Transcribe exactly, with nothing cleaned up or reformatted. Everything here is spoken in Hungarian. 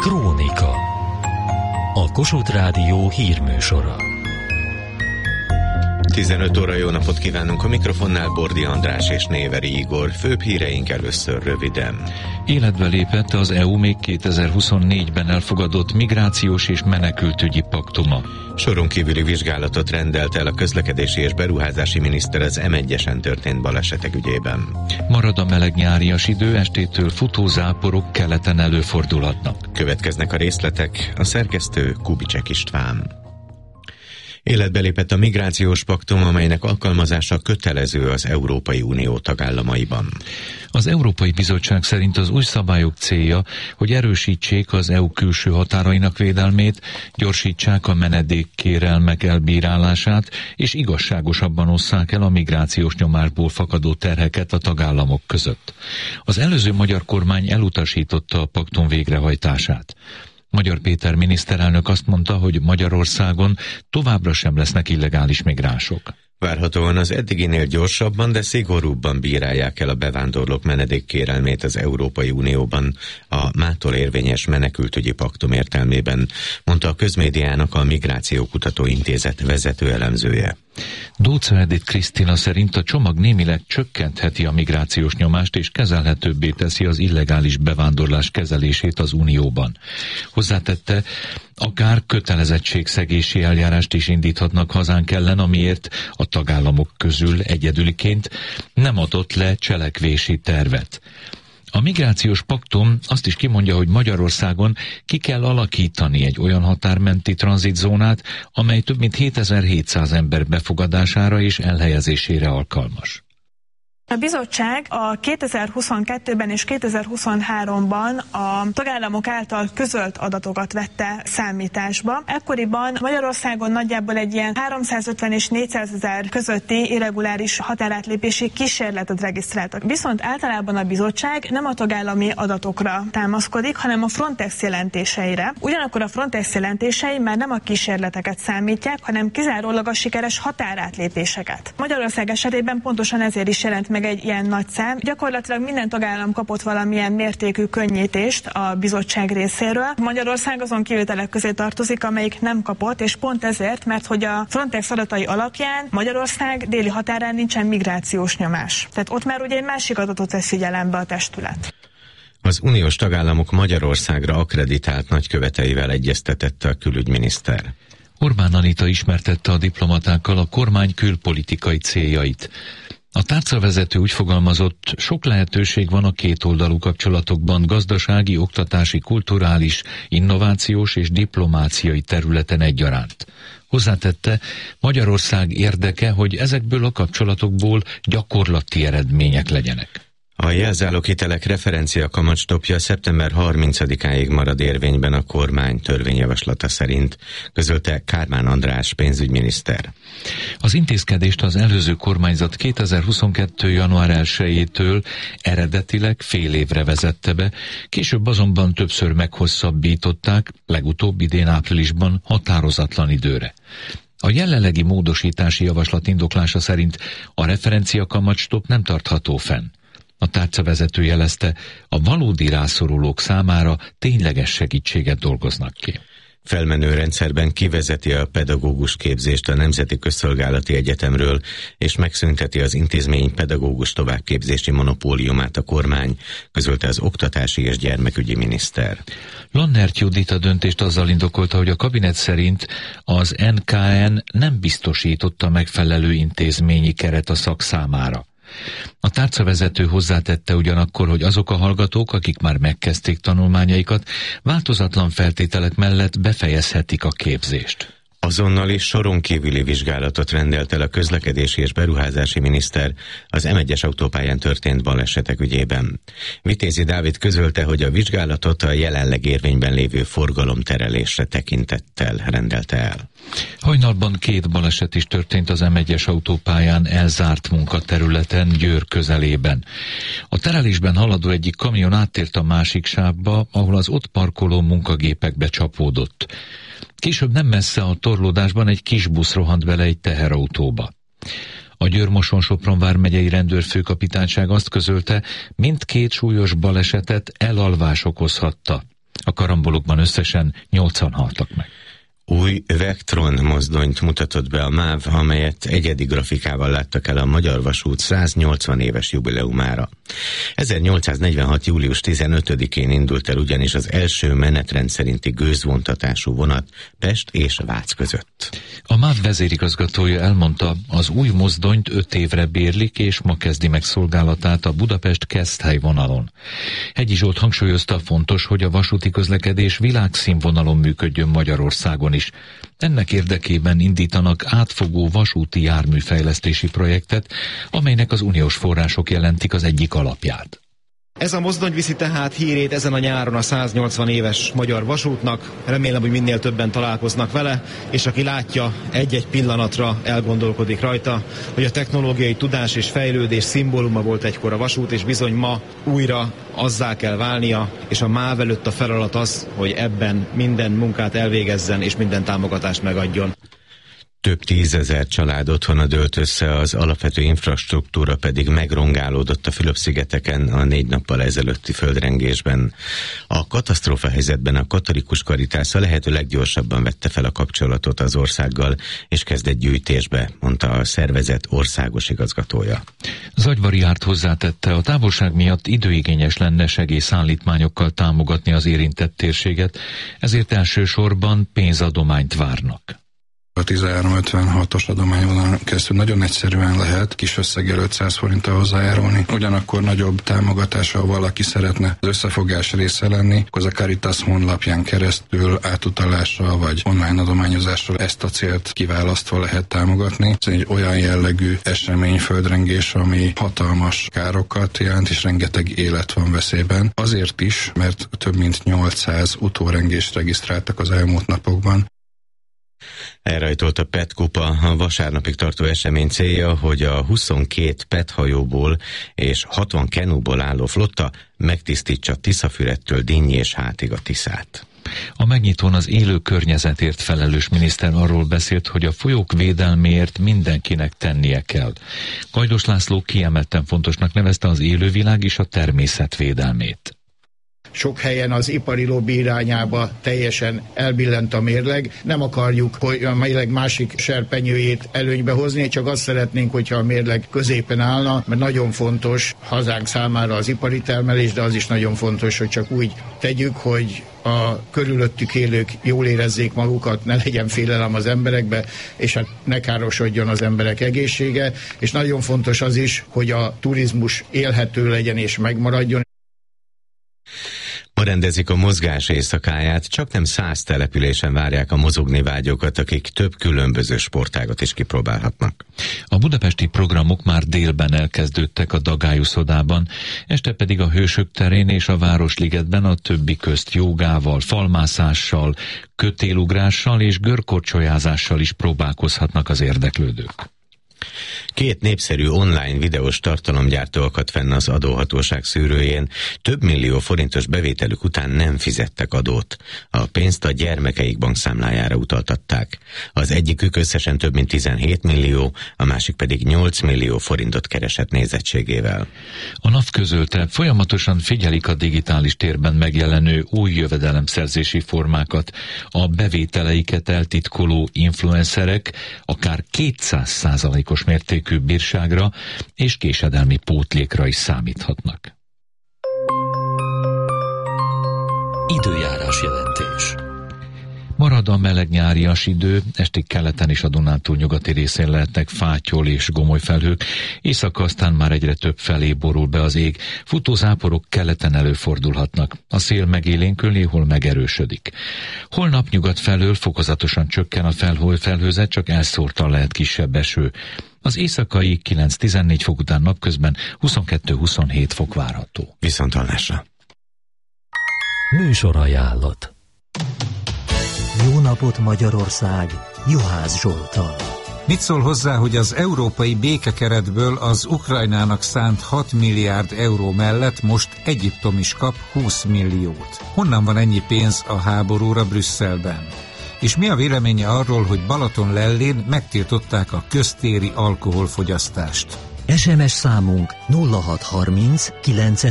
Krónika. A Kossuth Rádió hírműsora. tizenöt óra, jó napot kívánunk, a mikrofonnál Bordi András és Néveri Igor. Főbb híreink először röviden. Életbe lépett az é u még kétezer-huszonnégyben elfogadott migrációs és menekültügyi paktuma. Soron kívüli vizsgálatot rendelt el a közlekedési és beruházási miniszter az em egyesen történt balesetek ügyében. Marad a meleg nyárias idő, estétől futózáporok keleten előfordulhatnak. Következnek a részletek, a szerkesztő Kubicek István. Életbe lépett a migrációs paktum, amelynek alkalmazása kötelező az Európai Unió tagállamaiban. Az Európai Bizottság szerint az új szabályok célja, hogy erősítsék az é u külső határainak védelmét, gyorsítsák a menedékkérelmek elbírálását, és igazságosabban osszák el a migrációs nyomásból fakadó terheket a tagállamok között. Az előző magyar kormány elutasította a paktum végrehajtását. Magyar Péter miniszterelnök azt mondta, hogy Magyarországon továbbra sem lesznek illegális migránsok. Várhatóan az eddiginél gyorsabban, de szigorúbban bírálják el a bevándorlók menedékkérelmét az Európai Unióban a mától érvényes menekültügyi paktum értelmében, mondta a Közmédiának a Migrációkutató Intézet vezető elemzője. Dócza Edith Krisztina szerint a csomag némileg csökkentheti a migrációs nyomást és kezelhetőbbé teszi az illegális bevándorlás kezelését az Unióban. Hozzátette, akár kötelezettségszegési eljárást is indíthatnak hazánk ellen, amiért a tagállamok közül egyedüliként nem adott le cselekvési tervet. A migrációs paktum azt is kimondja, hogy Magyarországon ki kell alakítani egy olyan határmenti tranzitzónát, amely több mint hétezer-hétszáz ember befogadására és elhelyezésére alkalmas. A bizottság a kétezer-huszonkettőben és kétezer-huszonháromban a tagállamok által közölt adatokat vette számításba. Ekkoriban Magyarországon nagyjából egy ilyen háromszázötven és négyszázezer közötti irreguláris határátlépési kísérletet regisztráltak. Viszont általában a bizottság nem a tagállami adatokra támaszkodik, hanem a Frontex jelentéseire. Ugyanakkor a Frontex jelentései már nem a kísérleteket számítják, hanem kizárólag a sikeres határátlépéseket. Magyarország esetében pontosan ezért is jelent meg egy ilyen nagy szám. Gyakorlatilag minden tagállam kapott valamilyen mértékű könnyítést a bizottság részéről. Magyarország azon kivételek közé tartozik, amelyik nem kapott, és pont ezért, mert hogy a Frontex adatai alapján Magyarország déli határán nincsen migrációs nyomás. Tehát ott már ugye egy másik adatot vesz figyelembe a testület. Az uniós tagállamok Magyarországra akkreditált nagyköveteivel egyeztetett a külügyminiszter. Orbán Anita ismertette a diplomatákkal a kormány külpolitikai céljait. A tárcavezető úgy fogalmazott, sok lehetőség van a kétoldalú kapcsolatokban gazdasági, oktatási, kulturális, innovációs és diplomáciai területen egyaránt. Hozzátette, Magyarország érdeke, hogy ezekből a kapcsolatokból gyakorlati eredmények legyenek. A jelzáloghitelek referencia kamatstopja szeptember harmincadikáig marad érvényben a kormány törvényjavaslata szerint, közölte Kármán András pénzügyminiszter. Az intézkedést az előző kormányzat kétezer-huszonkettő. január elsejétől eredetileg fél évre vezette be, később azonban többször meghosszabbították, legutóbb idén áprilisban határozatlan időre. A jelenlegi módosítási javaslat indoklása szerint a referencia kamatstop nem tartható fenn. A tárcavezető jelezte, a valódi rászorulók számára tényleges segítséget dolgoznak ki. Felmenő rendszerben kivezeti a pedagógus képzést a Nemzeti Közszolgálati Egyetemről, és megszünteti az intézmény pedagógus továbbképzési monopóliumát a kormány, közölte az oktatási és gyermekügyi miniszter. Lannert Judit a döntést azzal indokolta, hogy a kabinet szerint az en ká en nem biztosította megfelelő intézményi keret a szak számára. A tárcavezető hozzátette ugyanakkor, hogy azok a hallgatók, akik már megkezdték tanulmányaikat, változatlan feltételek mellett befejezhetik a képzést. Azonnal is soron kívüli vizsgálatot rendelt el a közlekedési és beruházási miniszter az em egyes autópályán történt balesetek ügyében. Vitézi Dávid közölte, hogy a vizsgálatot a jelenleg érvényben lévő forgalomterelésre tekintettel rendelte el. Hajnalban két baleset is történt az em egyes autópályán elzárt munkaterületen Győr közelében. A terelésben haladó egyik kamion áttért a másik sávba, ahol az ott parkoló munkagépekbe csapódott. Később nem messze a torlódásban egy kis busz rohant bele egy teherautóba. A Győr-Moson-Sopron vármegyei rendőrfőkapitányság azt közölte, mindkét súlyos balesetet elalvás okozhatta. A karambolokban összesen nyolcan haltak meg. Új Vectron mozdonyt mutatott be a MÁV, amelyet egyedi grafikával láttak el a Magyar Vasút száznyolcvan éves jubileumára. ezernyolcszáznegyvenhat. július tizenötödikén indult el ugyanis az első menetrend szerinti gőzvontatású vonat Pest és Vác között. A MÁV vezérigazgatója elmondta, az új mozdonyt öt évre bérlik, és ma kezdi meg szolgálatát a Budapest-Keszthely vonalon. Hegyi Zsolt hangsúlyozta, fontos, hogy a vasúti közlekedés világszínvonalon működjön Magyarországon is. Ennek érdekében indítanak átfogó vasúti járműfejlesztési projektet, amelynek az uniós források jelentik az egyik alapját. Ez a mozdony viszi tehát hírét ezen a nyáron a száznyolcvan éves Magyar Vasútnak. Remélem, hogy minél többen találkoznak vele, és aki látja, egy-egy pillanatra elgondolkodik rajta, hogy a technológiai tudás és fejlődés szimbóluma volt egykor a vasút, és bizony ma újra azzá kell válnia, és a MÁV előtt a feladat az, hogy ebben minden munkát elvégezzen, és minden támogatást megadjon. Több tízezer család otthona dőlt össze, az alapvető infrastruktúra pedig megrongálódott a Fülöp-szigeteken a négy nappal ezelőtti földrengésben. A katasztrófa helyzetben a Katolikus Karitász a lehető leggyorsabban vette fel a kapcsolatot az országgal, és kezdett gyűjtésbe, mondta a szervezet országos igazgatója. Zagyvari Árt hozzátette, a távolság miatt időigényes lenne segélyszállítmányokkal támogatni az érintett térséget, ezért elsősorban pénzadományt várnak. A tizenhárom ötvenhatos adományvonalon keresztül nagyon egyszerűen lehet kis összeggel ötszáz forinttal hozzájárulni. Ugyanakkor nagyobb támogatással, ha valaki szeretne az összefogás része lenni, akkor az a Caritas honlapján keresztül átutalással vagy online adományozással ezt a célt kiválasztva lehet támogatni. Ez egy olyan jellegű esemény, földrengés, ami hatalmas károkat jelent, és rengeteg élet van veszélyben. Azért is, mert több mint nyolcszáz utórengést regisztráltak az elmúlt napokban. Elrajtolt a Pet Kupa, a vasárnapig tartó esemény célja, hogy a huszonkét Pet hajóból és hatvan kenúból álló flotta megtisztítsa Tiszafüredtől Dinny és Hátig a Tiszát. A megnyitón az élő környezetért felelős miniszter arról beszélt, hogy a folyók védelméért mindenkinek tennie kell. Gajdos László kiemelten fontosnak nevezte az élővilág és a természet védelmét. Sok helyen az ipari lobby irányába teljesen elbillent a mérleg. Nem akarjuk, hogy a mérleg másik serpenyőjét előnybe hozni, csak azt szeretnénk, hogyha a mérleg középen állna, mert nagyon fontos hazánk számára az ipari termelés, de az is nagyon fontos, hogy csak úgy tegyük, hogy a körülöttük élők jól érezzék magukat, ne legyen félelem az emberekbe, és hát ne károsodjon az emberek egészsége. És nagyon fontos az is, hogy a turizmus élhető legyen és megmaradjon. Ma rendezik a mozgás éjszakáját, csak nem száz településen várják a mozogni vágyókat, akik több különböző sportágat is kipróbálhatnak. A budapesti programok már délben elkezdődtek a Dagályuszodában, este pedig a Hősök terén és a Városligetben a többi közt jogával, falmászással, kötélugrással és görkorcsolyázással is próbálkozhatnak az érdeklődők. Két népszerű online videós tartalomgyártó akadt fenn az adóhatóság szűrőjén, több millió forintos bevételük után nem fizettek adót. A pénzt a gyermekeik bankszámlájára utaltatták. Az egyikük összesen több mint tizenhét millió, a másik pedig nyolc millió forintot keresett nézettségével. A NAV közölte, folyamatosan figyelik a digitális térben megjelenő új jövedelemszerzési formákat, a bevételeiket eltitkoló influencerek akár kétszáz százalékos mértékű bírságra és késedelmi pótlékra is számíthatnak. Időjárás jelentés. Marad a meleg nyárias idő, estig keleten és a Dunántúl nyugati részén lehetnek fátyol és gomoly felhők, éjszaka aztán már egyre több felé borul be az ég, futózáporok keleten előfordulhatnak, a szél megélénkül, néhol megerősödik. Holnap nyugat felől fokozatosan csökken a felhő felhőzet, csak elszórtan lehet kisebb eső. Az éjszakai kilenc-tizennégy fok után napközben huszonkettő-huszonhét fok várható. Viszonthallásra. Műsorajánlat. Jó napot Magyarország, Juhász Zsoltal. Mit szól hozzá, hogy az európai békekeretből az Ukrajnának szánt hat milliárd euró mellett most Egyiptom is kap húsz milliót? Honnan van ennyi pénz a háborúra Brüsszelben? És mi a véleménye arról, hogy Balatonlellén megtiltották a köztéri alkoholfogyasztást? es em es számunk nulla hat harminc kilenc